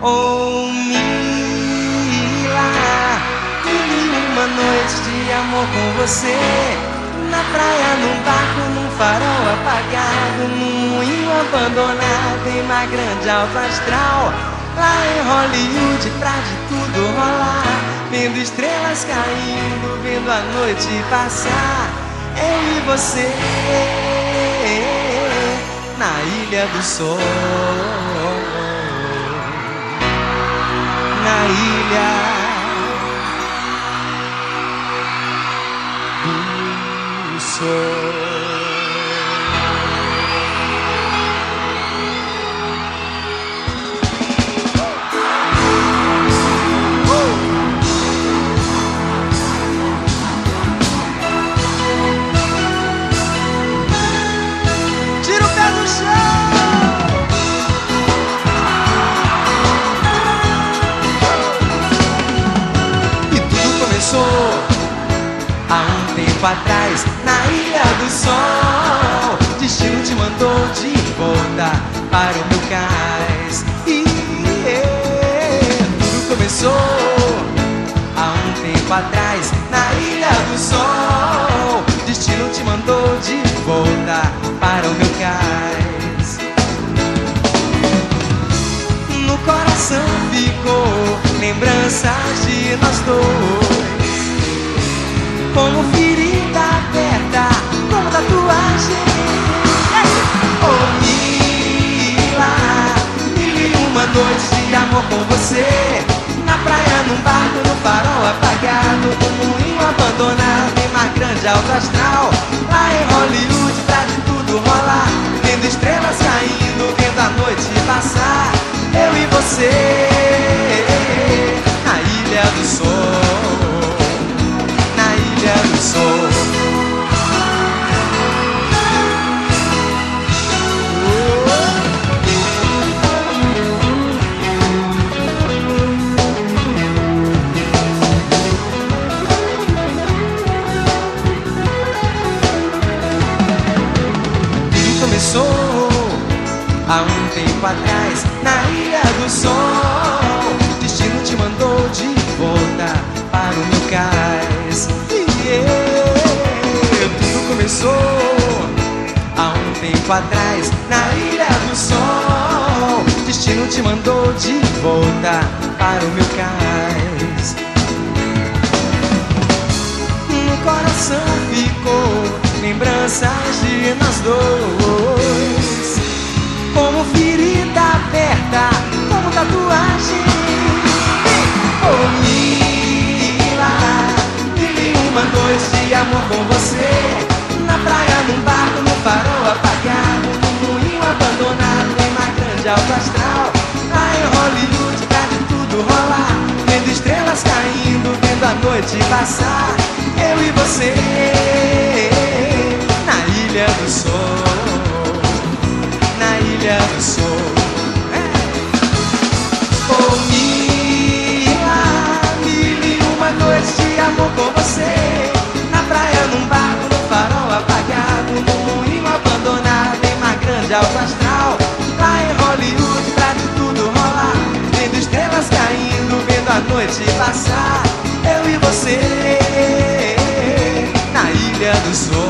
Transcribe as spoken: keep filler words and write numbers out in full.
Oh, Mila, mil e uma noites de amor com você. Na praia, num barco, num farol apagado, num moinho abandonado em uma grande alto astral. Lá em Hollywood, pra de tudo rolar, vendo estrelas caindo, vendo a noite passar. Eu e você na Ilha do Sol, na Ilha do Sol. Há um tempo atrás, na Ilha do Sol, destino te mandou de volta para o meu cais. E yeah, tudo começou há um tempo atrás, na Ilha do Sol, destino te mandou de volta para o meu cais. No coração ficou lembranças de nós dois, como ferida aberta, como tatuagem. Oh, Mila, mil e uma noites de amor com você. Na praia, num barco, no farol apagado, num moinho abandonado em mar grande alto astral. Lá em Hollywood, pra de tudo rolar, vendo estrelas caindo, vendo a noite passar. Eu e você na Ilha do Sol, na Ilha do Sol. E começou há um tempo atrás, na Ilha do Sol, destino te mandou de volta para o meu cais. Yeah, tudo começou há um tempo atrás, na Ilha do Sol, destino te mandou de volta para o meu cais. No coração ficou lembranças de nós dois, como ferida aberta, como tatuagem. Oh, Mila, mil e uma noites de amor com você. Na praia, num barco, no farol apagado, num moinho abandonado em mar grande alto astral. Lá em Hollywood, pra de tudo rolar, vendo estrelas caindo, vendo a noite passar. Eu e você na Ilha do Sol, na Ilha do Sol. Oh, Mila, mil e uma noites de amor com você. Na praia, num barco, no farol apagado, num moinho abandonado em mar grande alto astral. Lá em Hollywood, pra de tudo rolar, vendo estrelas caindo, vendo a noite passar. Eu e você na Ilha do Sol.